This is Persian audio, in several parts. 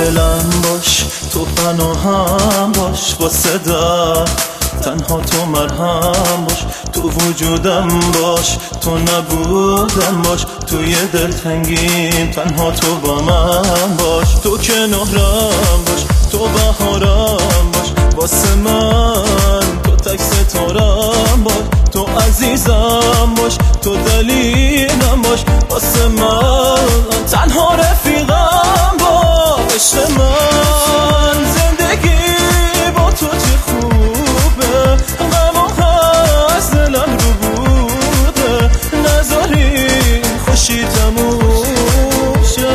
دلم باش، تو پناهم باش، واسه در تنها تو مرهم باش، تو وجودم باش، تو نبودم باش، توی دلتنگیم تنها تو با من باش، تو کنارم باش، تو بهارم باش، واسه من تو تک ستارم باش، تو عزیزم باش، تو دلیلم باش، واسه من تنها رفیقم باش. عشق من زندگی با تو چه خوبه، غم و از دلم رو بوده، نذاری خوشی تموم شه.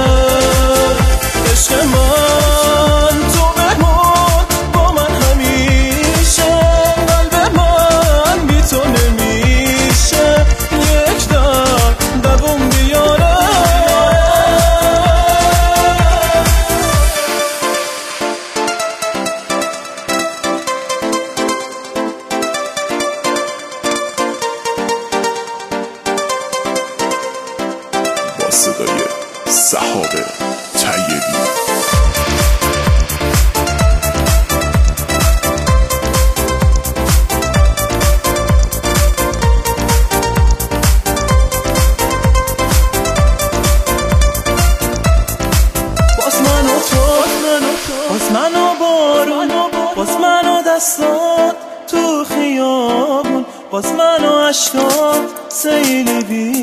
عشق من تو بمون با من همیشه، قلب من بی تو نمیشه، یک در دوم بیاره. با صدای سحاب طیبی. باز من و بارون، باز من و دستات تو خیابون، باز من و عشقات سیل بی